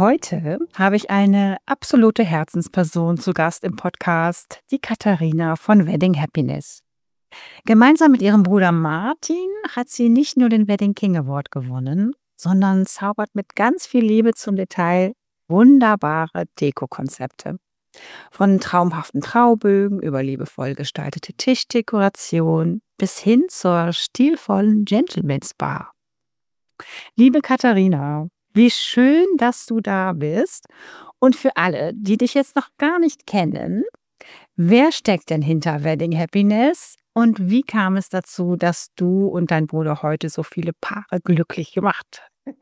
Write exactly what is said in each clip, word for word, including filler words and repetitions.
Heute habe ich eine absolute Herzensperson zu Gast im Podcast, die Katharina von Wedding Happiness. Gemeinsam mit ihrem Bruder Martin hat sie nicht nur den Wedding King Award gewonnen, sondern zaubert mit ganz viel Liebe zum Detail wunderbare Dekokonzepte. Von traumhaften Traubögen über liebevoll gestaltete Tischdekoration bis hin zur stilvollen Gentleman's Bar. Liebe Katharina, wie schön, dass du da bist. Und für alle, die dich jetzt noch gar nicht kennen, wer steckt denn hinter Wedding Happiness und wie kam es dazu, dass du und dein Bruder heute so viele Paare glücklich gemacht?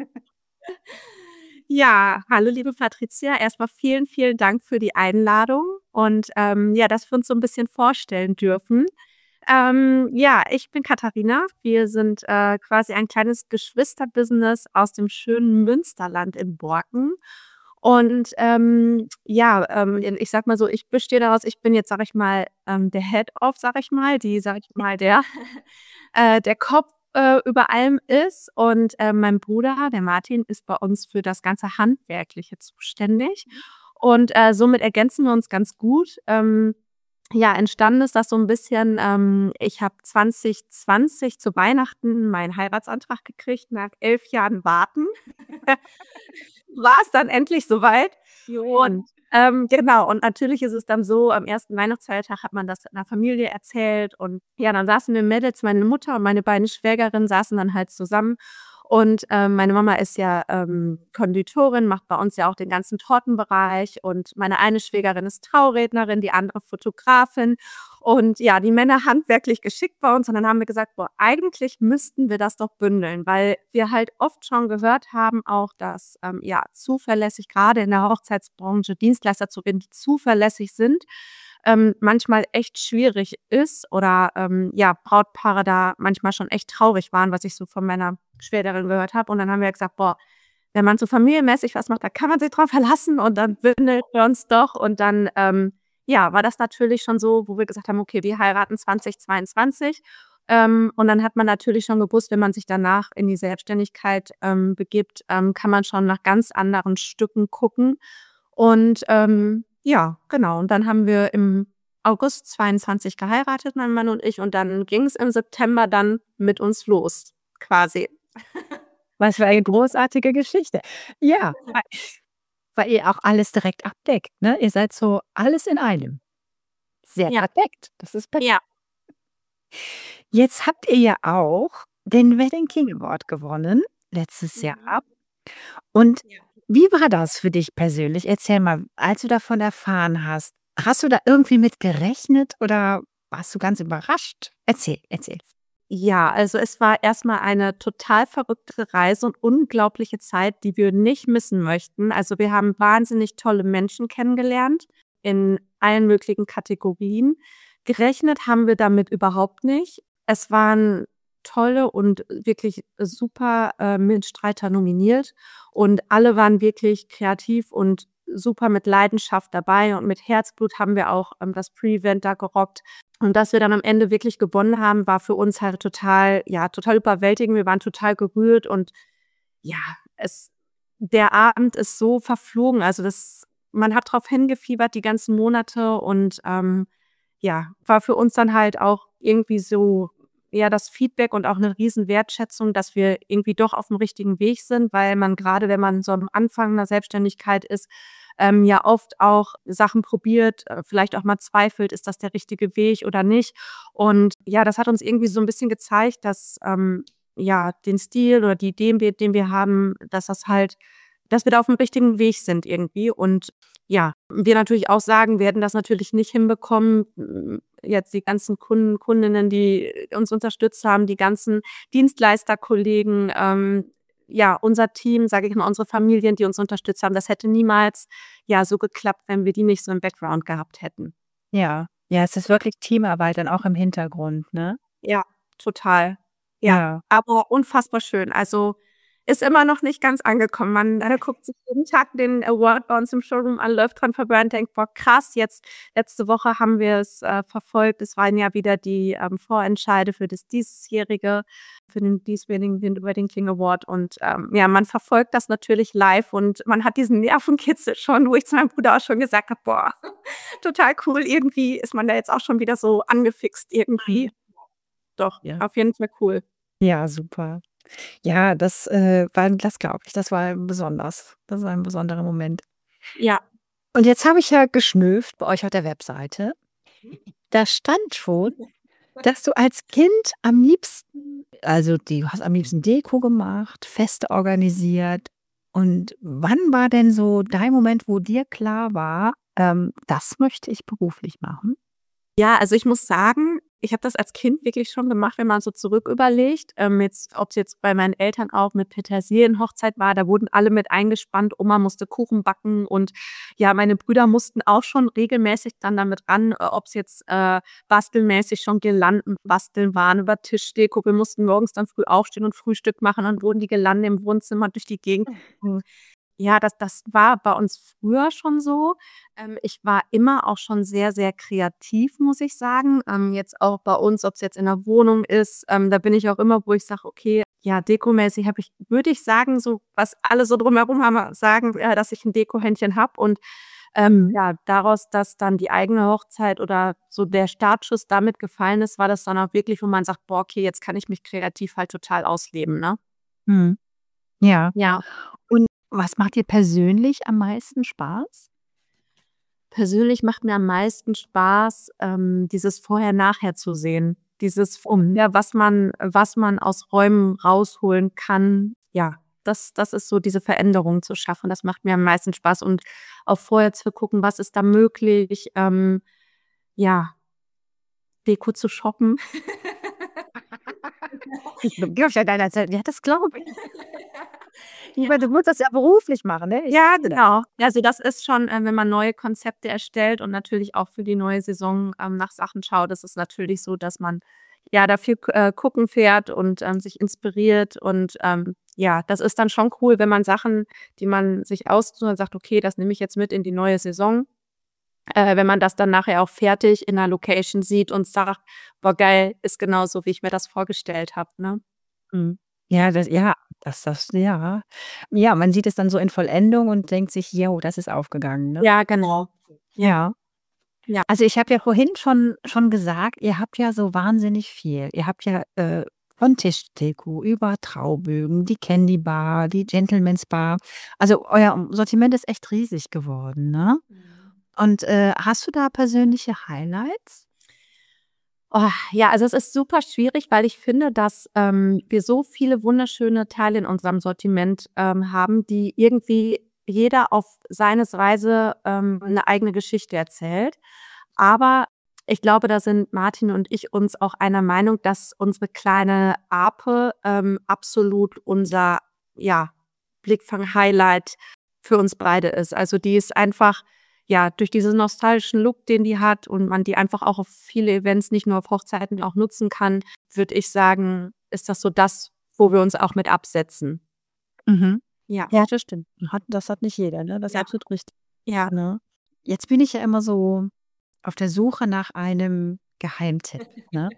Ja, hallo liebe Patricia. Erstmal vielen, vielen Dank für die Einladung und ähm, ja, dass wir uns so ein bisschen vorstellen dürfen. Ähm, ja, ich bin Katharina. Wir sind äh, quasi ein kleines Geschwisterbusiness aus dem schönen Münsterland in Borken. Und ähm, ja, ähm, ich sag mal so, ich bestehe daraus, ich bin jetzt, sag ich mal, ähm, der Head-of, sag ich mal, die, sag ich mal, der, äh, der Kopf äh, über allem ist. Und äh, mein Bruder, der Martin, ist bei uns für das ganze Handwerkliche zuständig. Und äh, somit ergänzen wir uns ganz gut. Ähm, ja, entstanden ist das so ein bisschen, ähm, ich habe zwanzig zwanzig zu Weihnachten meinen Heiratsantrag gekriegt. Nach elf Jahren Warten war es dann endlich soweit. Und ähm, genau, und natürlich ist es dann so, am ersten Weihnachtsfeiertag hat man das in der Familie erzählt und ja, dann saßen wir Mädels, meine Mutter und meine beiden Schwägerinnen saßen dann halt zusammen und ähm, meine Mama ist ja ähm, Konditorin, macht bei uns ja auch den ganzen Tortenbereich und meine eine Schwägerin ist Traurednerin, die andere Fotografin und ja, die Männer handwerklich geschickt bei uns und dann haben wir gesagt, boah, eigentlich müssten wir das doch bündeln, weil wir halt oft schon gehört haben auch, dass ähm, ja zuverlässig, gerade in der Hochzeitsbranche Dienstleister zu finden, die zuverlässig sind, ähm, manchmal echt schwierig ist oder ähm, ja, Brautpaare da manchmal schon echt traurig waren, was ich so von meiner Schwägerin gehört habe. Und dann haben wir gesagt, boah, wenn man so familienmäßig was macht, da kann man sich drauf verlassen und dann bündeln wir uns doch und dann ähm, ja, war das natürlich schon so, wo wir gesagt haben, okay, wir heiraten zwanzig zweiundzwanzig. Ähm, und dann hat man natürlich schon gewusst, wenn man sich danach in die Selbstständigkeit ähm, begibt, ähm, kann man schon nach ganz anderen Stücken gucken. Und ähm, ja, genau. Und dann haben wir im August zweiundzwanzig geheiratet, mein Mann und ich. Und dann ging es im September dann mit uns los, quasi. Was für eine großartige Geschichte. Ja, weil, weil ihr auch alles direkt abdeckt. Ne? Ihr seid so alles in einem. Sehr Ja, perfekt. Das ist perfekt. ja. Jetzt habt ihr ja auch den Wedding King Award gewonnen, letztes Jahr. Mhm. Und Ja. wie war das für dich persönlich? Erzähl mal, als du davon erfahren hast, hast du da irgendwie mit gerechnet oder warst du ganz überrascht? Erzähl, erzähl. Ja, also es war erstmal eine total verrückte Reise und unglaubliche Zeit, die wir nicht missen möchten. Also wir haben wahnsinnig tolle Menschen kennengelernt in allen möglichen Kategorien. Gerechnet haben wir damit überhaupt nicht. Es waren tolle und wirklich super äh, Mitstreiter nominiert und alle waren wirklich kreativ und super mit Leidenschaft dabei und mit Herzblut haben wir auch ähm, das Pre-Event da gerockt. Und dass wir dann am Ende wirklich gewonnen haben, war für uns halt total, ja, total überwältigend. Wir waren total gerührt und ja, es, der Abend ist so verflogen. Also das, man hat drauf hingefiebert die ganzen Monate und ähm, ja, war für uns dann halt auch irgendwie so, ja, das Feedback und auch eine riesen Wertschätzung, dass wir irgendwie doch auf dem richtigen Weg sind, weil man gerade, wenn man so am Anfang einer Selbstständigkeit ist, ähm, ja oft auch Sachen probiert, äh, vielleicht auch mal zweifelt, ist das der richtige Weg oder nicht. Und ja, das hat uns irgendwie so ein bisschen gezeigt, dass ähm, ja, den Stil oder die Ideen, die- den wir haben, dass das halt, dass wir da auf dem richtigen Weg sind irgendwie. Und ja, wir natürlich auch sagen, wir hätten das natürlich nicht hinbekommen. m, Jetzt die ganzen Kunden, Kundinnen, die uns unterstützt haben, die ganzen Dienstleisterkollegen, ähm, ja, unser Team, sage ich mal, unsere Familien, die uns unterstützt haben, das hätte niemals ja so geklappt, wenn wir die nicht so im Background gehabt hätten. Ja, ja, es ist wirklich Teamarbeit dann auch im Hintergrund, ne? Ja, total. Ja, Ja. aber unfassbar schön. Also Ist immer noch nicht ganz angekommen. Man äh, guckt sich jeden Tag den Award bei uns im Showroom an, läuft dran vorbei und denkt: „Boah, krass, jetzt letzte Woche haben wir es äh, verfolgt. Es waren ja wieder die ähm, Vorentscheide für das diesjährige, für den diesjährigen Wedding King Award." Und ähm, ja, man verfolgt das natürlich live und man hat diesen Nervenkitzel schon, wo ich zu meinem Bruder auch schon gesagt habe: „Boah, total cool." Irgendwie ist man da jetzt auch schon wieder so angefixt irgendwie. Doch, Ja. auf jeden Fall cool. Ja, super. Ja, das, äh, war das glaube ich, das war besonders. Das war ein besonderer Moment. Ja. Und jetzt habe ich ja geschnüffelt bei euch auf der Webseite. Da stand schon, dass du als Kind am liebsten also, die du hast am liebsten Deko gemacht, Feste organisiert. Und wann war denn so dein Moment, wo dir klar war, ähm, das möchte ich beruflich machen? Ja, also ich muss sagen, ich habe das als Kind wirklich schon gemacht, wenn man so zurück überlegt. Ähm, jetzt, ob es jetzt bei meinen Eltern auch mit Petersilienhochzeit war, da wurden alle mit eingespannt. Oma musste Kuchen backen und ja, meine Brüder mussten auch schon regelmäßig dann damit ran, äh, ob es jetzt äh, bastelmäßig schon Girlanden basteln waren über Tischdeko. Wir mussten morgens dann früh aufstehen und Frühstück machen, dann wurden die Girlanden im Wohnzimmer durch die Gegend. Ja, das das war bei uns früher schon so. Ähm, ich war immer auch schon sehr, sehr kreativ, muss ich sagen. Ähm, jetzt auch bei uns, ob's jetzt in der Wohnung ist, ähm, da bin ich auch immer, wo ich sage: „Okay, ja, dekomäßig habe ich" würde ich sagen, so was alle so drumherum haben sagen, äh, dass ich 'n Dekohändchen habe und, ähm, ja, daraus, dass dann die eigene Hochzeit oder so der Startschuss damit gefallen ist, war das dann auch wirklich, wo man sagt: „Boah, okay, jetzt kann ich mich kreativ halt total ausleben", ne? Mhm. Ja. Ja. Und was macht dir persönlich am meisten Spaß? Persönlich macht mir am meisten Spaß, ähm, dieses Vorher-Nachher zu sehen. Dieses Mhm. ja, was man was man aus Räumen rausholen kann. Ja, das das ist so diese Veränderung zu schaffen. Das macht mir am meisten Spaß und auch vorher zu gucken, was ist da möglich, ähm, ja Deko zu shoppen. Ja, das glaube ich. Ich meine, du musst das ja beruflich machen, ne? Ich Ja, sehe das. genau. Also, das ist schon, äh, wenn man neue Konzepte erstellt und natürlich auch für die neue Saison, ähm, nach Sachen schaut, ist es natürlich so, dass man, ja, da viel k äh, gucken fährt und, ähm, sich inspiriert und, ähm, ja, das ist dann schon cool, wenn man Sachen, die man sich aussucht und sagt: „Okay, das nehme ich jetzt mit in die neue Saison." Äh, wenn man das dann nachher auch fertig in 'ner Location sieht und sagt: „Boah, geil, ist genauso, wie ich mir das vorgestellt habe", ne? Mhm. Ja, das ja, das das ja. Ja, man sieht es dann so in Vollendung und denkt sich: „Jo, das ist aufgegangen", ne? Ja, genau. Ja. Ja. Ja. Also, ich habe ja vorhin schon schon gesagt, ihr habt ja so wahnsinnig viel. Ihr habt ja, äh, von Tischdeko über Traubögen, die Candy Bar, die Gentlemen's Bar. Also, euer Sortiment ist echt riesig geworden, ne? Mhm. Und, äh, hast du da persönliche Highlights? Oh, ja, also es ist super schwierig, weil ich finde, dass, ähm, wir so viele wunderschöne Teile in unserem Sortiment, ähm, haben, die irgendwie jeder auf seine Weise, ähm, 'ne eigene Geschichte erzählt. Aber ich glaube, da sind Martin und ich uns auch einer Meinung, dass unsere kleine Ape, ähm, absolut unser, ja, Blickfang-Highlight für uns beide ist. Also, die ist einfach ja, durch diesen nostalgischen Look, den die hat und man die einfach auch auf viele Events, nicht nur auf Hochzeiten auch nutzen kann, würde ich sagen, ist das so das, wo wir uns auch mit absetzen. Mhm. Ja. Ja, das stimmt. Hat das hat nicht jeder, ne? Das ist Ja. absolut richtig, Ja. ne? Jetzt bin ich ja immer so auf der Suche nach einem Geheimtipp, ne?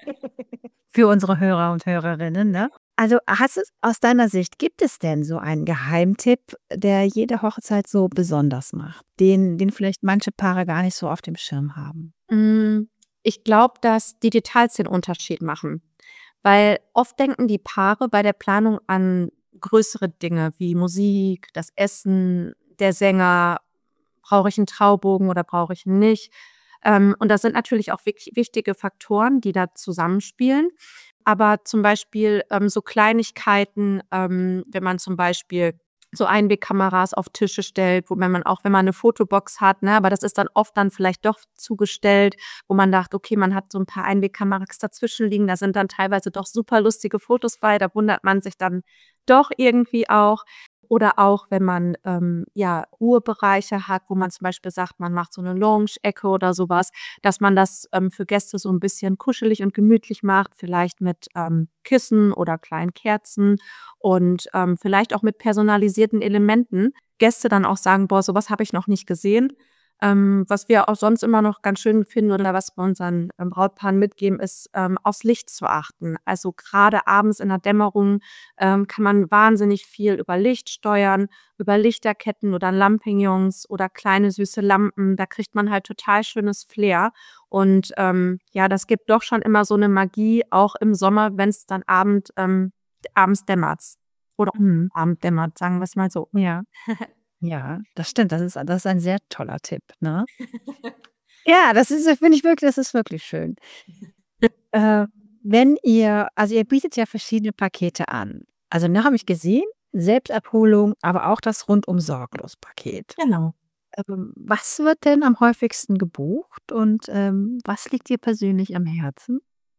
Für unsere Hörer und Hörerinnen, ne? Also, hast es aus deiner Sicht gibt es denn so einen Geheimtipp, der jede Hochzeit so besonders macht, den den vielleicht manche Paare gar nicht so auf dem Schirm haben? Hm, ich glaube, dass die Details den Unterschied machen, weil oft denken die Paare bei der Planung an größere Dinge wie Musik, das Essen, der Sänger. Brauche ich 'n Traubogen oder brauche ich ihn nicht? Ähm, und das sind natürlich auch wich wichtige Faktoren, die da zusammenspielen. Aber zum Beispiel, ähm, so Kleinigkeiten, ähm, wenn man zum Beispiel so Einwegkameras auf Tische stellt, wo wenn man auch wenn man 'ne Fotobox hat, ne, aber das ist dann oft dann vielleicht doch zugestellt, wo man dacht: „Okay, man hat so 'n paar Einwegkameras dazwischen liegen." Da sind dann teilweise doch super lustige Fotos bei, da wundert man sich dann doch irgendwie auch. Oder auch, wenn man ähm, ja Ruhebereiche hat, wo man zum Beispiel sagt, man macht so eine Lounge-Ecke oder sowas, dass man das ähm, für Gäste so ein bisschen kuschelig und gemütlich macht, vielleicht mit ähm, Kissen oder kleinen Kerzen und ähm, vielleicht auch mit personalisierten Elementen. Gäste dann auch sagen: „Boah, sowas habe ich noch nicht gesehen.“ Ähm, was wir auch sonst immer noch ganz schön finden oder was wir unseren ähm, Brautpaaren mitgeben, ist, ähm, aufs Licht zu achten. Also gerade abends in der Dämmerung ähm, kann man wahnsinnig viel über Licht steuern, über Lichterketten oder Lampignons oder kleine süße Lampen. Da kriegt man halt total schönes Flair. Und ähm, ja, das gibt doch schon immer so eine Magie, auch im Sommer, wenn es dann Abend, ähm, abends dämmert oder Mhm. Abend dämmert, sagen wir es mal so. Ja. Ja, das stimmt. Das ist das ist ein sehr toller Tipp, ne? Ja, das ist finde ich wirklich das ist wirklich schön. Äh, wenn ihr also, ihr bietet ja verschiedene Pakete an. Also, ne, habe ich gesehen, Selbstabholung, aber auch das Rundum-Sorglos-Paket. Genau. Ähm, was wird denn am häufigsten gebucht und, ähm, was liegt dir persönlich am Herzen?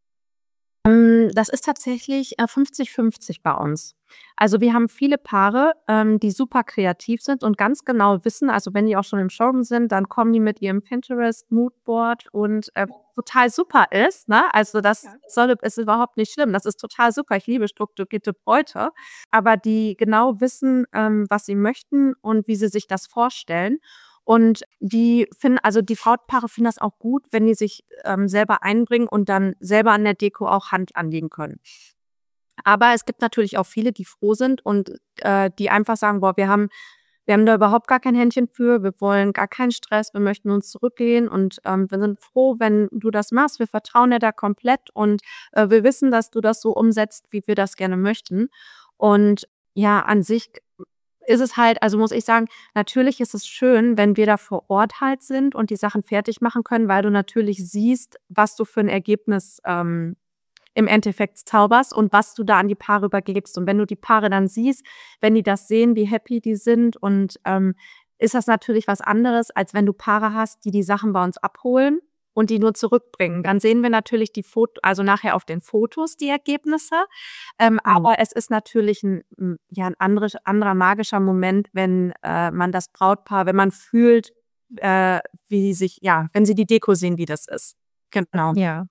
Hm, das ist tatsächlich, äh, fünfzig fünfzig bei uns. Also, wir haben viele Paare, ähm, die super kreativ sind und ganz genau wissen, also, wenn die auch schon im Showroom sind, dann kommen die mit ihrem Pinterest Moodboard und, äh, total super ist, ne? Also, das Ja. soll ist überhaupt nicht schlimm. Das ist total super. Ich liebe strukturierte Bräute, aber die genau wissen, ähm, was sie möchten und wie sie sich das vorstellen. Und die finden also, die Brautpaare finden das auch gut, wenn die sich, ähm, selber einbringen und dann selber an der Deko auch Hand anlegen können. Aber es gibt natürlich auch viele, die froh sind und, äh, die einfach sagen: „Boah, wir haben wir haben da überhaupt gar kein Händchen für. Wir wollen gar keinen Stress. Wir möchten uns zurücklehnen und, ähm, wir sind froh, wenn du das machst. Wir vertrauen dir da komplett und, äh, wir wissen, dass du das so umsetzt, wie wir das gerne möchten.“ Und ja, an sich ist es halt also, muss ich sagen, natürlich ist es schön, wenn wir da vor Ort halt sind und die Sachen fertig machen können, weil du natürlich siehst, was du für 'n Ergebnis, ähm im Endeffekt zauberst und was du da an die Paare übergibst. Und wenn du die Paare dann siehst, wenn die das sehen, wie happy die sind und, ähm, ist das natürlich was anderes, als wenn du Paare hast, die die Sachen bei uns abholen und die nur zurückbringen. Dann sehen wir natürlich die Fot also nachher auf den Fotos die Ergebnisse, ähm, Mhm. aber es ist natürlich 'n hm, ja, 'n andere anderer magischer Moment, wenn, äh, man das Brautpaar wenn man fühlt, äh, wie sich ja, wenn sie die Deko sehen, wie das ist. Genau. Ja.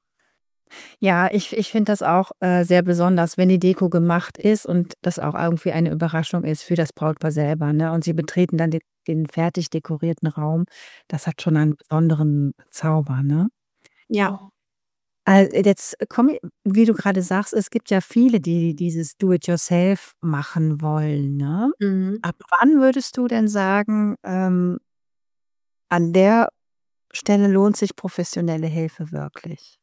Ja, ich ich finde das auch, äh, sehr besonders, wenn die Deko gemacht ist und das auch irgendwie eine Überraschung ist für das Brautpaar selber, ne? Und sie betreten dann den den fertig dekorierten Raum. Das hat schon einen besonderen Zauber, ne? Ja. Al jetzt komme wie du gerade sagst, es gibt ja viele, die dieses Do it yourself machen wollen, ne? Mhm. Ab wann würdest du denn sagen, ähm, an der Stelle lohnt sich professionelle Hilfe wirklich?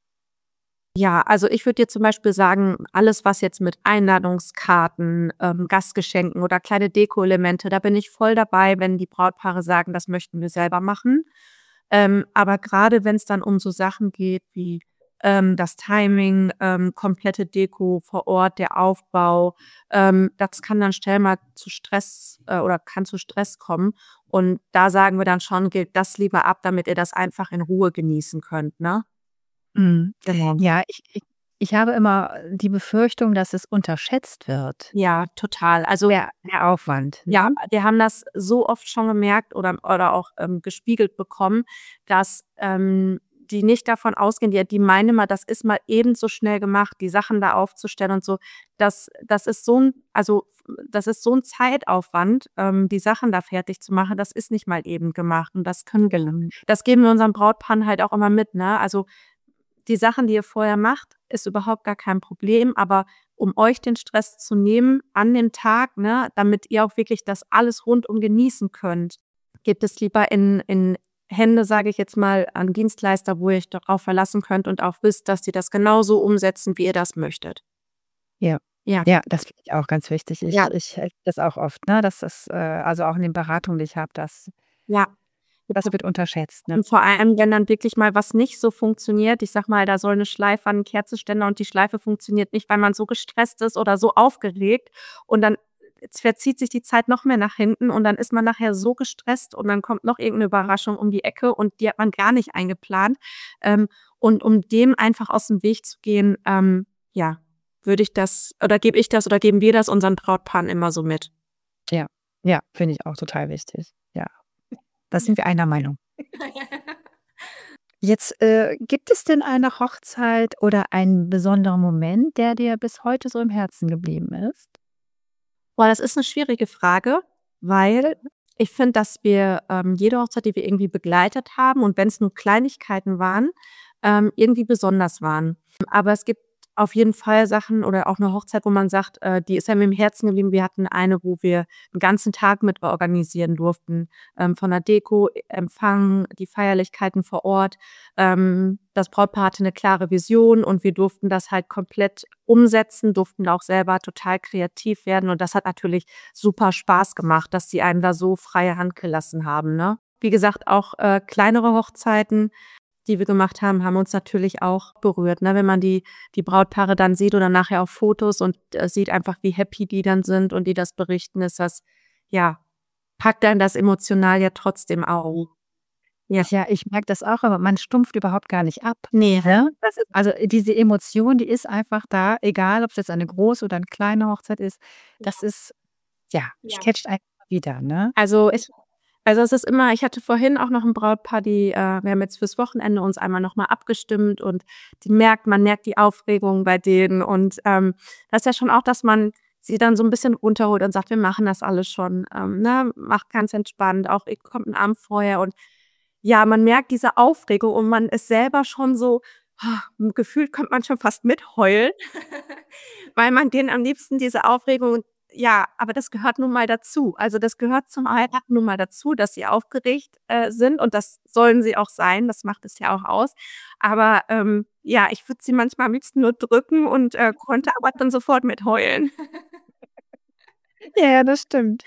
Ja, also ich würde dir zum Beispiel sagen, alles, was jetzt mit Einladungskarten, ähm, Gastgeschenken oder kleine Dekoelemente, da bin ich voll dabei, wenn die Brautpaare sagen, das möchten wir selber machen. Ähm, aber gerade wenn es dann um so Sachen geht wie, ähm, das Timing, ähm, komplette Deko vor Ort, der Aufbau, ähm, das kann dann schnell mal zu Stress, äh, oder kann zu Stress kommen. Und da sagen wir dann schon: „Gebt das lieber ab, damit ihr das einfach in Ruhe genießen könnt“, ne? Mhm. Genau. Ja, ich ich ich habe immer die Befürchtung, dass es unterschätzt wird, Ja, total. Also, der der Aufwand, ja, ne? wir haben das so oft schon gemerkt oder oder auch, ähm, gespiegelt bekommen, dass, ähm, die nicht davon ausgehen die die meinen immer, das ist mal eben so schnell gemacht, die Sachen da aufzustellen und so. Das das ist so 'n also, das ist so 'n Zeitaufwand, ähm, die Sachen da fertig zu machen. Das ist nicht mal eben gemacht und das können wir das geben wir unseren Brautpaaren halt auch immer mit, ne? Also, die Sachen, die ihr vorher macht, ist überhaupt gar kein Problem, aber um euch den Stress zu nehmen an dem Tag, ne, damit ihr auch wirklich das alles rundum genießen könnt, gebt es lieber in in Hände, sage ich jetzt mal, an Dienstleister, wo ihr euch darauf verlassen könnt und auch wisst, dass die das genauso umsetzen, wie ihr das möchtet. Ja. Ja, Ja, das finde ich auch ganz wichtig. ja, Ich ich erlebe das auch oft, ne, dass das, äh also auch in den Beratungen, die ich habe, das ja. das wird unterschätzt, ne? Und vor allem, wenn dann wirklich mal was nicht so funktioniert, ich sage mal, da soll 'ne Schleife an 'n Kerzenständer und die Schleife funktioniert nicht, weil man so gestresst ist oder so aufgeregt und dann verzieht sich die Zeit noch mehr nach hinten und dann ist man nachher so gestresst und dann kommt noch irgend 'ne Überraschung um die Ecke und die hat man gar nicht eingeplant. Ähm, und um dem einfach aus'm Weg zu gehen, ähm, ja, würde ich das oder gebe ich das oder geben wir das unseren Brautpaaren immer so mit. Ja. Ja, finde ich auch total wichtig. Ja, da sind wir einer Meinung. Jetzt, äh, gibt es denn eine Hochzeit oder einen besonderen Moment, der dir bis heute so im Herzen geblieben ist? Boah, das ist 'ne schwierige Frage, weil ich finde, dass wir, ähm, jede Hochzeit, die wir irgendwie begleitet haben und wenn's nur Kleinigkeiten waren, ähm, irgendwie besonders waren. Aber es gibt auf jeden Fall Sachen oder auch 'ne Hochzeit, wo man sagt, äh, die ist einem im Herzen geblieben. Wir hatten eine, wo wir 'n ganzen Tag mit organisieren durften, ähm, von der Deko, Empfang, die Feierlichkeiten vor Ort. Ähm, das Brautpaar hatte 'ne klare Vision und wir durften das halt komplett umsetzen, durften auch selber total kreativ werden und das hat natürlich super Spaß gemacht, dass die einem da so freie Hand gelassen haben, ne? Wie gesagt, auch, äh, kleinere Hochzeiten, die wir gemacht haben, haben uns natürlich auch berührt, ne? Wenn man die die Brautpaare dann sieht oder nachher auf Fotos und, äh, sieht einfach, wie happy die dann sind und die das berichten, ist das ja, packt einen das emotional ja trotzdem auch. Ja. Ja, ich merke das auch, aber man stumpft überhaupt gar nicht ab, Ne. ne? Das ist also, diese Emotion, die ist einfach da, egal ob's jetzt eine große oder 'ne kleine Hochzeit ist. Das ist ja, es Ja. catcht einen wieder, ne? Also, ich also, es ist immer ich hatte vorhin auch noch 'n Brautpaar, die, äh wir haben jetzt fürs Wochenende uns einmal noch mal abgestimmt und die merkt man merkt die Aufregung bei denen und, ähm, das ist ja schon auch, dass man sie dann so 'n bisschen runterholt und sagt: „Wir machen das alles schon, ähm, ne? Macht ganz entspannt, auch ihr kommt 'n Abend vorher.“ Und ja, man merkt diese Aufregung und man ist selber schon so gefühlt könnte man schon fast mitheulen, weil man denen am liebsten diese Aufregung ja, aber das gehört nun mal dazu. Also, das gehört zum Alltag nun mal dazu, dass sie aufgeregt, äh, sind und das sollen sie auch sein, das macht es ja auch aus. Aber, ähm, ja, ich würde sie manchmal am liebsten nur drücken und, äh, konnte aber dann sofort mitheulen. Ja, ja, das stimmt.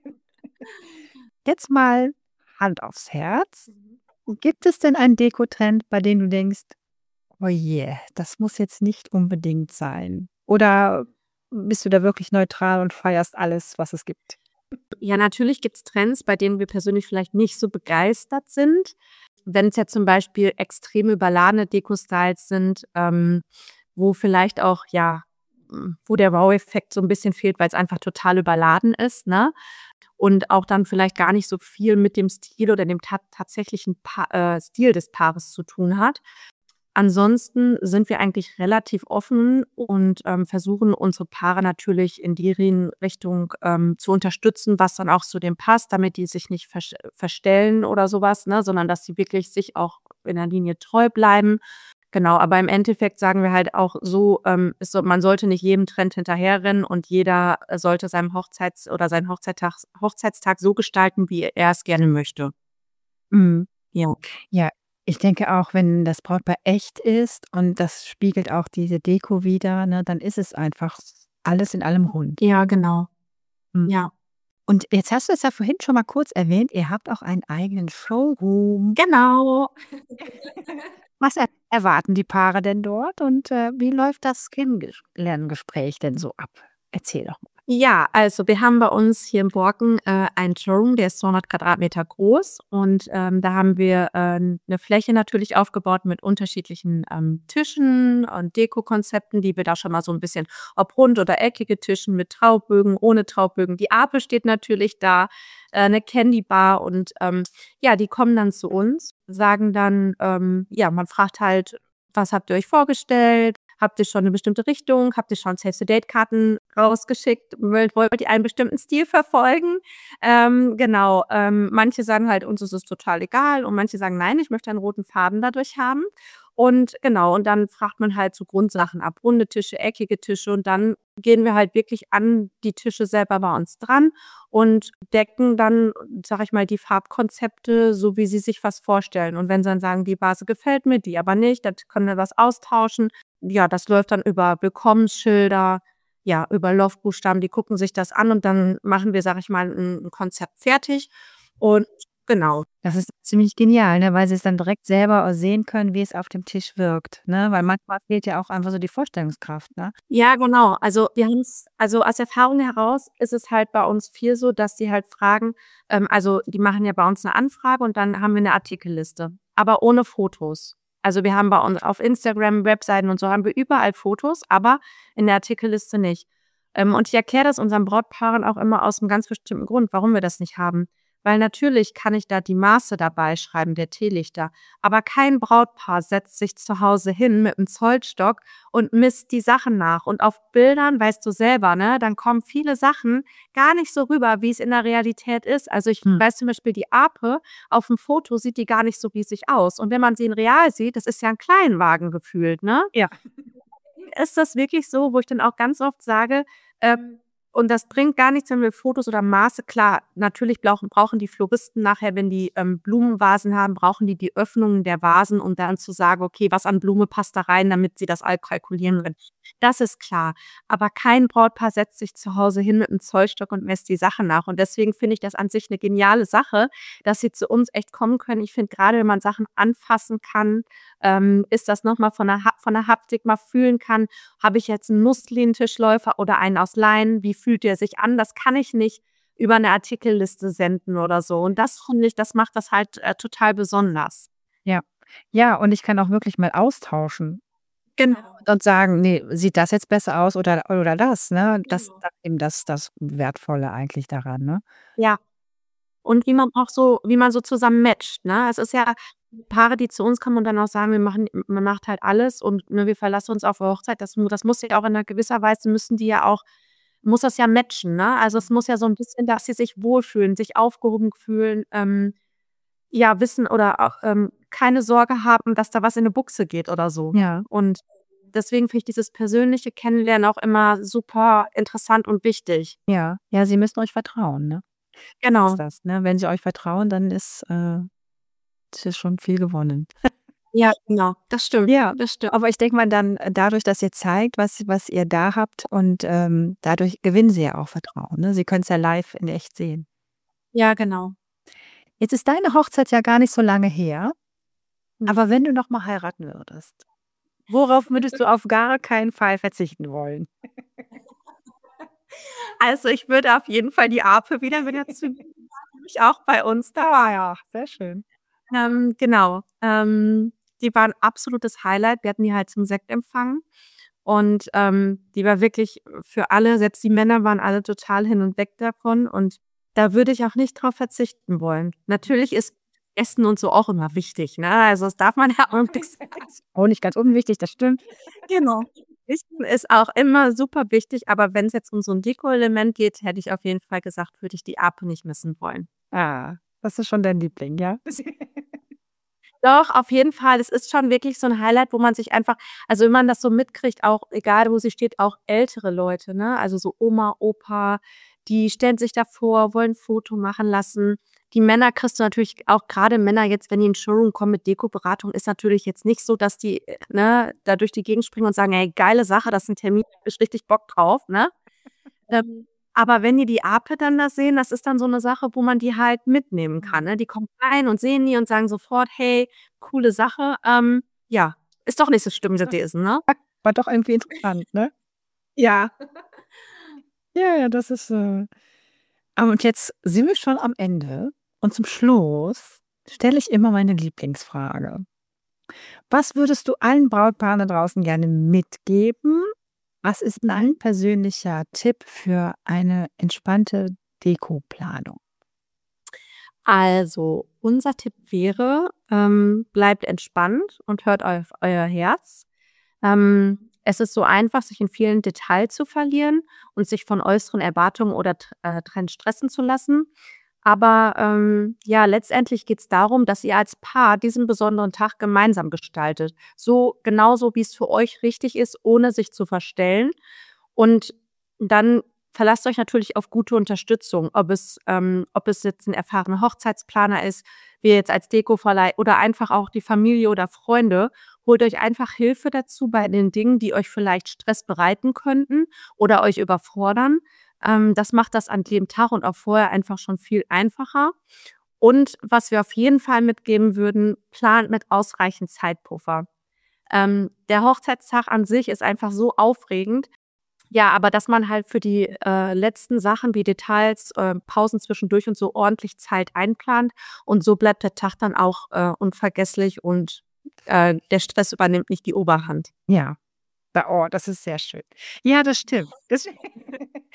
Jetzt mal Hand aufs Herz. Mhm. Gibt es denn einen Dekotrend, bei dem du denkst: „Oh je, das muss jetzt nicht unbedingt sein?“ Oder bist du da wirklich neutral und feierst alles, was es gibt? Ja, natürlich gibt's Trends, bei denen wir persönlich vielleicht nicht so begeistert sind. Wenn's jetzt zum Beispiel extrem überladene Dekostyles sind, ähm, wo vielleicht auch ja, hm, wo der Wow-Effekt so 'n bisschen fehlt, weil's einfach total überladen ist, ne? Und auch dann vielleicht gar nicht so viel mit dem Stil oder dem ta tatsächlichen Pa äh, Stil des Paares zu tun hat. Ansonsten sind wir eigentlich relativ offen und, ähm, versuchen unsere Paare natürlich in die rin Richtung, ähm, zu unterstützen, was dann auch zu denen passt, damit die sich nicht versch verstellen oder so was, ne, sondern dass sie wirklich sich auch in der Linie treu bleiben. Genau, aber im Endeffekt sagen wir halt auch so, ähm, es soll man sollte nicht jedem Trend hinterherrennen und jeder sollte seinem Hochzeits oder seinen Hochzeittags Hochzeitstag so gestalten, wie er es gerne möchte. Mhm. Ja. Ja, ich denke auch, wenn das Brautpaar echt ist und das spiegelt auch diese Deko wider, ne, dann ist es einfach alles in allem rund. Ja, genau. Mhm. Ja. Und jetzt hast du es ja vorhin schon mal kurz erwähnt, ihr habt auch einen eigenen Showroom. Genau. Was er erwarten die Paare denn dort und, äh, wie läuft das Kennengesch Lerngespräch denn so ab? Erzähl doch mal. Ja, also, wir haben bei uns hier in Borken, äh, einen Showroom, der ist zweihundert Quadratmeter groß und, ähm, da haben wir, äh, 'ne Fläche natürlich aufgebaut mit unterschiedlichen, ähm, Tischen und Dekokonzepten, die wir da schon mal so 'n bisschen ob rund oder eckige Tischen mit Traubögen, ohne Traubögen. Die Ape steht natürlich da, äh, 'ne Candy-Bar und, ähm, ja, die kommen dann zu uns, sagen dann, ähm ja, man fragt halt: „Was habt ihr euch vorgestellt? Habt ihr schon 'ne bestimmte Richtung? Habt ihr schon Save-the-Date-Karten rausgeschickt? Wollt wollt ihr einen bestimmten Stil verfolgen?“ Ähm, genau, ähm, manche sagen halt: „Uns ist es total egal.“ Und manche sagen: „Nein, ich möchte einen roten Faden dadurch haben.“ Und genau, und dann fragt man halt so Grundsachen ab, runde Tische, eckige Tische und dann gehen wir halt wirklich an die Tische selber bei uns dran und decken dann, sage ich mal, die Farbkonzepte, so wie sie sich was vorstellen. Und wenn sie dann sagen: „Die Vase gefällt mir, die aber nicht, da können wir was austauschen.“ Ja, das läuft dann über Willkommensschilder, ja, über Love-Buchstaben, die gucken sich das an und dann machen wir, sage ich mal, 'n 'n Konzept fertig und genau. Das ist ziemlich genial, ne, weil sie es dann direkt selber sehen können, wie es auf dem Tisch wirkt, ne? Weil manchmal fehlt ja auch einfach so die Vorstellungskraft, ne? Ja, genau. Also, wir haben's also, aus Erfahrung heraus ist es halt bei uns viel so, dass die halt fragen ähm, also, die machen ja bei uns 'ne Anfrage und dann haben wir 'ne Artikelliste, aber ohne Fotos. Also, wir haben bei uns auf Instagram, Webseiten und so haben wir überall Fotos, aber in der Artikelliste nicht. Ähm, und ich erkläre das unseren Brautpaaren auch immer aus einem ganz bestimmten Grund, warum wir das nicht haben. Weil natürlich kann ich da die Maße dabei schreiben, der Teelichter, aber kein Brautpaar setzt sich zu Hause hin mit 'm Zollstock und misst die Sachen nach. Und auf Bildern, weißt du selber, ne, dann kommen viele Sachen gar nicht so rüber, wie es in der Realität ist. Also, ich Hm. weiß zum Beispiel, die Ape auf dem Foto sieht die gar nicht so riesig aus. Und wenn man sie in real sieht, das ist ja ein Kleinwagen gefühlt, ne? Ja. Ist das wirklich so, wo ich dann auch ganz oft sage, ähm und das bringt gar nichts, wenn wir Fotos oder Maße klar, natürlich brauchen brauchen die Floristen nachher, wenn die, ähm, Blumenvasen haben, brauchen die die Öffnungen der Vasen, um dann zu sagen: „Okay, was an Blume passt da rein“, damit sie das all kalkulieren können. Das ist klar. Aber kein Brautpaar setzt sich zu Hause hin mit 'm Zollstock und messt die Sachen nach. Und deswegen finde ich das an sich 'ne geniale Sache, dass sie zu uns echt kommen können. Ich finde, grade wenn man Sachen anfassen kann, ähm, ist das noch mal von der Ha von der Haptik mal fühlen kann. Habe ich jetzt 'n Muslin-Tischläufer oder einen aus Leinen? Wie fühlt der sich an? Das kann ich nicht über 'ne Artikelliste senden oder so. Und das finde ich, das macht das halt, äh, total besonders. Ja. Ja, und ich kann auch wirklich mal austauschen Genau. und sagen: „Ne, sieht das jetzt besser aus oder oder das“, ne? Das ist Genau. dann eben das das Wertvolle eigentlich daran, ne? Ja. Und wie man auch so wie man so zusammen matcht, ne? Es ist ja Paare, die zu uns kommen und dann auch sagen: „Wir machen man macht halt alles und, ne, wir verlassen uns auf Hochzeit.“ Das mu das muss ja auch in 'ner gewisser Weise müssen die ja auch muss das ja matchen, ne? Also, es muss ja so 'n bisschen, dass sie sich wohlfühlen, sich aufgehoben fühlen, ähm, ja, wissen oder auch, ähm, keine Sorge haben, dass da was in 'ne Buchse geht oder so. Ja. Und deswegen finde ich dieses persönliche Kennenlernen auch immer super interessant und wichtig. Ja. Ja, sie müssen euch vertrauen, ne? Ist Genau. das, ne? Wenn sie euch vertrauen, dann ist, äh ist ja schon viel gewonnen. Ja, genau. Das stimmt. Ja, Das stimmt. aber ich denke mal dann, äh, dadurch, dass ihr zeigt, was was ihr da habt und, ähm, dadurch gewinnen sie ja auch Vertrauen, ne? Sie können's ja live in echt sehen. Ja, genau. Jetzt ist deine Hochzeit ja gar nicht so lange her, Mhm. aber wenn du noch mal heiraten würdest, worauf würdest du auf gar keinen Fall verzichten wollen? Also, ich würde auf jeden Fall die Ape wieder benutzen, nämlich auch bei uns da. Ah ja, sehr schön. Ähm, genau. Ähm, die war 'n absolutes Highlight. Wir hatten die halt zum Sektempfang und, ähm, die war wirklich für alle, selbst die Männer waren alle total hin und weg davon und da würde ich auch nicht drauf verzichten wollen. Natürlich ist Essen und so auch immer wichtig, ne? Also, das darf man ja auch nix Auch nicht ganz unwichtig, das stimmt. Genau. Essen ist auch immer super wichtig, aber wenn's jetzt um so 'n Deko-Element geht, hätte ich auf jeden Fall gesagt, würde ich die Ape nicht missen wollen. Ah, das ist schon dein Liebling, ja? Doch, auf jeden Fall. Es ist schon wirklich so 'n Highlight, wo man sich einfach also, wenn man das so mitkriegt, auch egal, wo sie steht, auch ältere Leute, ne, also, so Oma, Opa, die stellen sich davor, wollen 'n Foto machen lassen. Die Männer kriegst du natürlich auch grade Männer jetzt, wenn die in 'n Showroom kommen mit Dekoberatung, ist natürlich jetzt nicht so, dass die, äh, ne, da durch die Gegend springen und sagen: „Ey, geile Sache, das ist 'n Termin, habe ich richtig Bock drauf“, ne? Ähm, aber wenn die die Ape dann da sehen, das ist dann so 'ne Sache, wo man die halt mitnehmen kann, Mhm. ne? Die kommen rein und sehen die und sagen sofort: „Hey, coole Sache, ähm, ja, ist doch nicht so schlimm gewesen“, ne? War doch irgendwie interessant, ne? Ja. Ja, ja, das ist, äh ah, und jetzt sind wir schon am Ende und zum Schluss stelle ich immer meine Lieblingsfrage. Was würdest du allen Brautpaaren da draußen gerne mitgeben? Was ist dein persönlicher Tipp für eine entspannte Dekoplanung? Also, unser Tipp wäre, ähm, bleibt entspannt und hört auf euer Herz. Ähm, es ist so einfach, sich in vielen Details zu verlieren und sich von äußeren Erwartungen oder Tr äh, Trends stressen zu lassen. Aber, ähm, ja, letztendlich geht's darum, dass ihr als Paar diesen besonderen Tag gemeinsam gestaltet. So genauso, wie's für euch richtig ist, ohne sich zu verstellen. Und dann verlasst euch natürlich auf gute Unterstützung, ob es ähm, ob es jetzt 'n erfahrener Hochzeitsplaner ist, wir jetzt als Dekoverleih oder einfach auch die Familie oder Freunde. Holt euch einfach Hilfe dazu bei den Dingen, die euch vielleicht Stress bereiten könnten oder euch überfordern. Ähm, das macht das an dem Tag und auch vorher einfach schon viel einfacher. Und was wir auf jeden Fall mitgeben würden, plant mit ausreichend Zeitpuffer. Ähm, der Hochzeitstag an sich ist einfach so aufregend. Ja, aber dass man halt für die, äh, letzten Sachen wie Details, äh, Pausen zwischendurch und so ordentlich Zeit einplant und so bleibt der Tag dann auch, äh, unvergesslich und, äh, der Stress übernimmt nicht die Oberhand. Ja. Da oh, das ist sehr schön. Ja, das stimmt. Das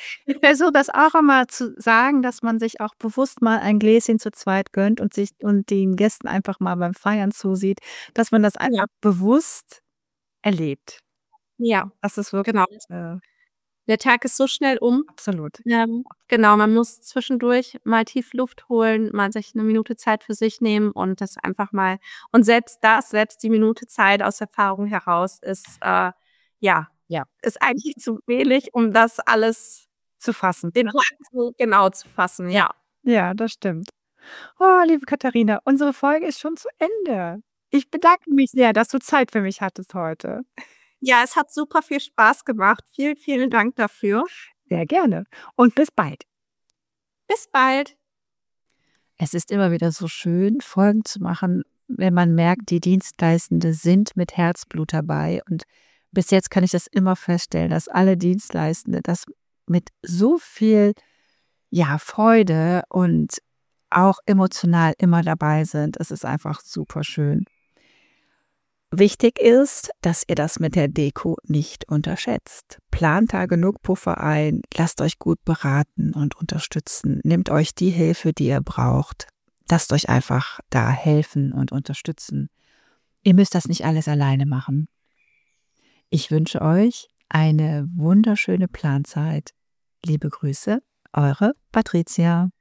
Ich versuche das auch immer zu sagen, dass man sich auch bewusst mal ein Gläschen zu zweit gönnt und sich und den Gästen einfach mal beim Feiern zusieht, dass man das Ja. einfach bewusst erlebt. Ja, Das ist wirklich, genau. äh Der Tag ist so schnell um. absolut. Ähm, genau, man muss zwischendurch mal tief Luft holen, mal sich 'ne Minute Zeit für sich nehmen und das einfach mal und selbst das, selbst die Minute Zeit aus Erfahrung heraus ist, äh, ja, Ja. ist eigentlich zu wenig, um das alles Zu fassen. den Tag so genau zu fassen, ja. Ja, das stimmt. Oh, liebe Katharina, unsere Folge ist schon zu Ende. Ich bedanke mich sehr, dass du Zeit für mich hattest heute. Ja, es hat super viel Spaß gemacht. Vielen, vielen Dank dafür. Sehr gerne und bis bald. Bis bald. Es ist immer wieder so schön, Folgen zu machen, wenn man merkt, die Dienstleistende sind mit Herzblut dabei. Und bis jetzt kann ich das immer feststellen, dass alle Dienstleistende das mit so viel, ja, Freude und auch emotional immer dabei sind. Es ist einfach super schön. Wichtig ist, dass ihr das mit der Deko nicht unterschätzt. Plant da genug Puffer ein, lasst euch gut beraten und unterstützen. Nehmt euch die Hilfe, die ihr braucht. Lasst euch einfach da helfen und unterstützen. Ihr müsst das nicht alles alleine machen. Ich wünsche euch eine wunderschöne Planzeit. Liebe Grüße, eure Patricia.